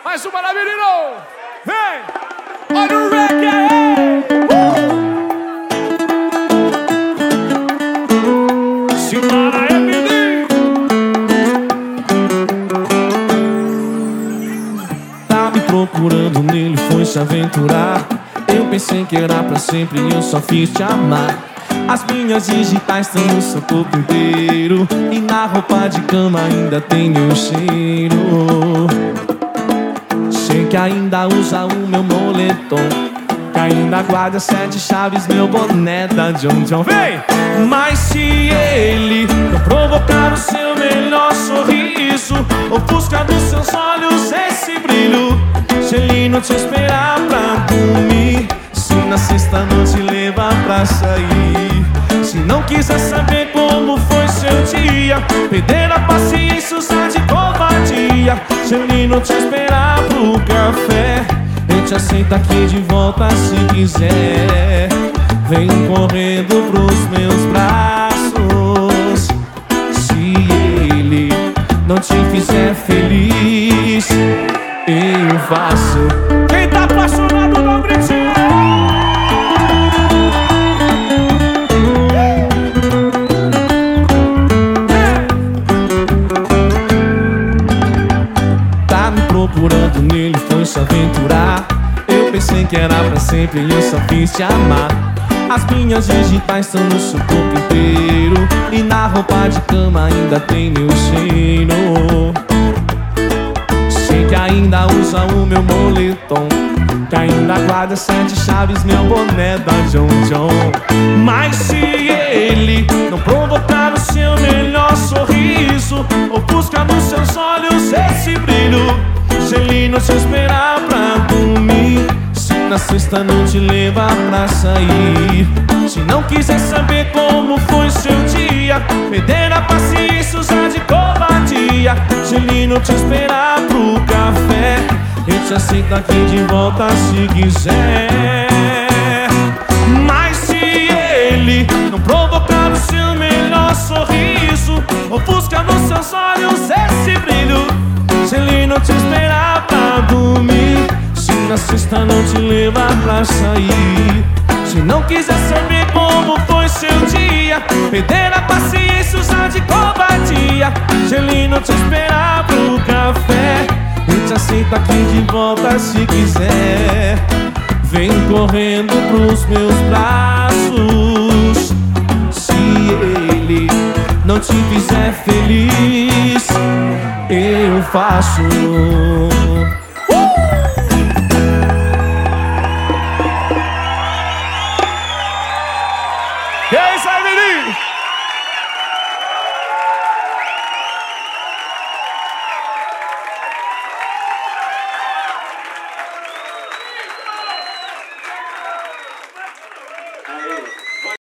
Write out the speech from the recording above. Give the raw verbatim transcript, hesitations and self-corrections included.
Mais uma lá, menino! Vem! Olha o reggae! Uh! Simbora, Emily! Tá me procurando, nele foi se aventurar. Eu pensei que era pra sempre e eu só fiz te amar. As minhas digitais estão no seu corpo inteiro, e na roupa de cama ainda tem meu cheiro. Sei que ainda usa o meu moletom, que ainda guarda sete chaves, meu boné da John John. Vem! Mas se ele não provocar o seu melhor sorriso, ou buscar dos seus olhos esse brilho, se ele não te esperar pra dormir, se na sexta não te levar pra sair, se não quiser saber como foi seu dia, perder a paciência, usar de covardia, se ele não te esperar pro café, eu te aceito aqui de volta se quiser. Vem correndo pros meus braços. Se ele não te fizer feliz, eu faço. Quem tá apaixonado não grite! Procurando, nele foi se aventurar. Eu pensei que era pra sempre e eu só fiz te amar. As minhas digitais estão no seu corpo inteiro, e na roupa de cama ainda tem meu cheiro. Sei que ainda usa o meu moletom, que ainda guarda sete chaves, meu boné da John John. Mas se ele não provocar o seu melhor sorriso, ou buscar nos seus olhos esse brilho, se ele não te esperar pra dormir, se na sexta não te levar pra sair, se não quiser saber como foi seu dia, perder a paciência, usar de covardia, se ele não te esperar pro café, eu te aceito aqui de volta se quiser. Mas se ele não provocar o seu melhor sorriso, ou buscar nos seus olhos esse brilho, se ele não te esperar pra dormir, se na sexta não te levar pra sair, se não quiser saber como foi seu dia, perder a paciência, usar de covardia, se ele não te esperar pro café, eu te aceito aqui de volta se quiser. Vem correndo pros meus braços. Se ele não te fizer feliz, eu faço.